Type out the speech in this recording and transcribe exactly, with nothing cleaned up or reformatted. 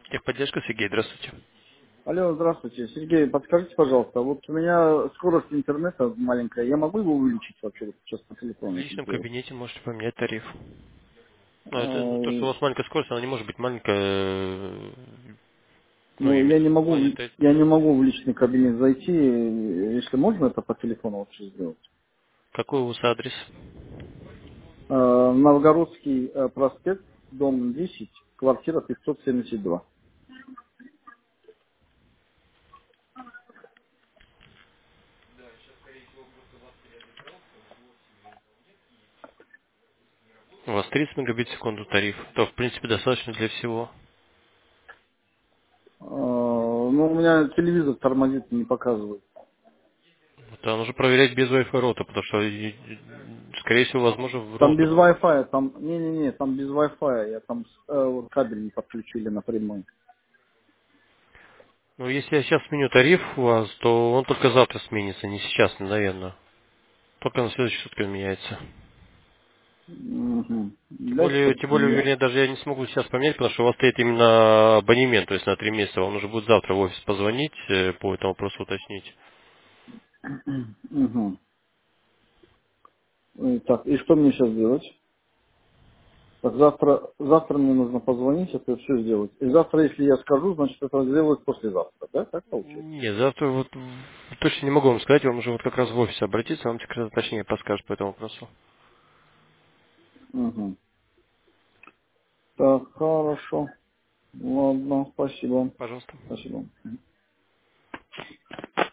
Техподдержка, Сергей, здравствуйте. Алло, здравствуйте. Сергей, подскажите, пожалуйста, вот у меня скорость интернета маленькая, я могу его увеличить вообще вот сейчас по В телефону это личном сделать? кабинете можете поменять тариф. Но это ну, то, А, что у вас маленькая скорость, она не может быть маленькая, э, ну, Ну, я имею я в не виду в могу, плане, в- это я не могу в личный кабинет зайти, если можно это по телефону вообще сделать. какой у вас адрес? А, Новгородский э, проспект, дом десять, квартира пятьсот семьдесят два. У вас тридцать мегабит в секунду тариф, то в принципе достаточно для всего. А, Ну, у меня телевизор тормозит, не показывает. Это нужно проверять без Wi-Fi роута, потому что, и- и, скорее всего, возможно, в Там роутер. без Wi-Fi, там, не-не-не, там без Wi-Fi, я там с- э, вот кабель не подключили напрямую. Ну, если я сейчас сменю тариф у вас, то он только завтра сменится, не сейчас, наверное. Только на следующий сутки он меняется. Мгм. Тем Дайте более, так тем более, мне. вернее, даже я не смогу сейчас поменять, потому что у вас стоит именно абонемент, то есть на три месяца. Вам нужно будет завтра в офис позвонить, э, по этому вопросу уточнить. Мгм. Э, Так, и что мне сейчас делать? Так, завтра, завтра мне нужно позвонить, это все сделать. И завтра, если я скажу, значит, это сделают послезавтра, да? Так получается? Нет, завтра вот в- точно не могу вам сказать, вам уже вот как раз в офис обратиться, вам как раз точнее подскажет по этому вопросу. Мгм. Так, хорошо. Ладно, спасибо. Пожалуйста. Спасибо.